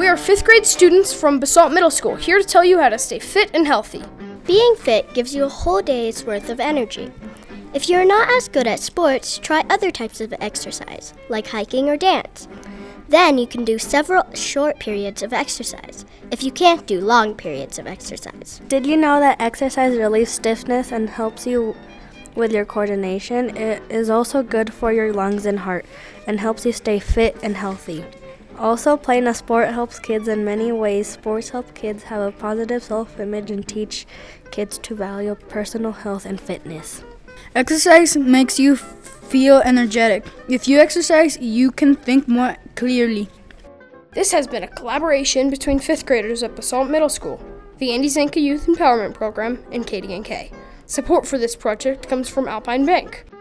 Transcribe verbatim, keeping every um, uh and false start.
We are fifth grade students from Basalt Middle School, here to tell you how to stay fit and healthy. Being fit gives you a whole day's worth of energy. If you're not as good at sports, try other types of exercise, like hiking or dance. Then you can do several short periods of exercise, if you can't do long periods of exercise. Did you know that exercise relieves stiffness and helps you with your coordination? It is also good for your lungs and heart and helps you stay fit and healthy. Also, playing a sport helps kids in many ways. Sports help kids have a positive self-image and teach kids to value personal health and fitness. Exercise makes you feel energetic. If you exercise, you can think more clearly. This has been a collaboration between fifth graders at Basalt Middle School, the Andy Zanka Youth Empowerment Program, and K D N K. Support for this project comes from Alpine Bank.